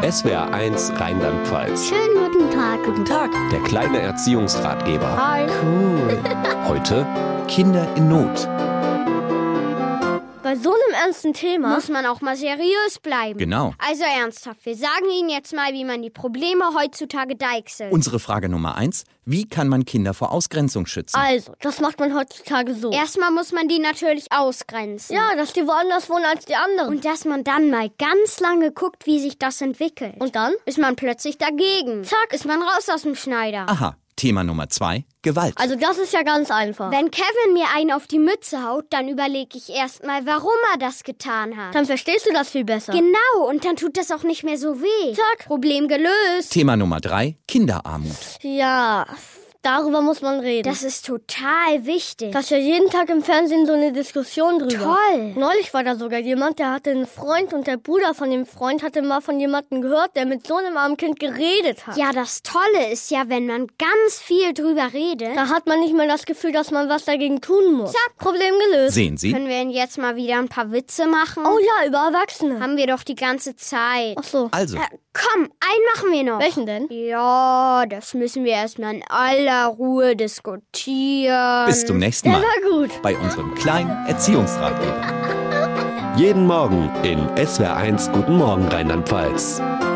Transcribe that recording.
SWR1 Rheinland-Pfalz. Schönen guten Tag. Guten Tag. Der kleine Erziehungsratgeber. Hi. Cool. Heute Kinder in Not. Bei so einem ernsten Thema muss man auch mal seriös bleiben. Genau. Also ernsthaft, wir sagen Ihnen jetzt mal, wie man die Probleme heutzutage deichselt. Unsere Frage Nummer 1. Wie kann man Kinder vor Ausgrenzung schützen? Also, das macht man heutzutage so. Erstmal muss man die natürlich ausgrenzen. Ja, dass die woanders wohnen als die anderen. Und dass man dann mal ganz lange guckt, wie sich das entwickelt. Und dann? Ist man plötzlich dagegen. Zack, ist man raus aus dem Schneider. Aha. Thema Nummer 2. Gewalt. Also das ist ja ganz einfach. Wenn Kevin mir einen auf die Mütze haut, dann überlege ich erstmal, warum er das getan hat. Dann verstehst du das viel besser. Genau, und dann tut das auch nicht mehr so weh. Zack. Problem gelöst. Thema Nummer 3. Kinderarmut. Ja, darüber muss man reden. Das ist total wichtig. Da ist ja jeden Tag im Fernsehen so eine Diskussion drüber. Toll. Neulich war da sogar jemand, der hatte einen Freund und der Bruder von dem Freund hatte mal von jemandem gehört, der mit so einem armen Kind geredet hat. Ja, das Tolle ist ja, wenn man ganz viel drüber redet. Da hat man nicht mehr das Gefühl, dass man was dagegen tun muss. Zack, Problem gelöst. Sehen Sie? Können wir denn jetzt mal wieder ein paar Witze machen? Oh ja, über Erwachsene. Haben wir doch die ganze Zeit. Ach so. Also, Komm, einen machen wir noch. Welchen denn? Ja, das müssen wir erstmal in aller Ruhe diskutieren. bis zum nächsten Der Mal war gut. bei unserem kleinen Erziehungsratgeber. jeden Morgen in SWR1 Guten Morgen Rheinland-Pfalz.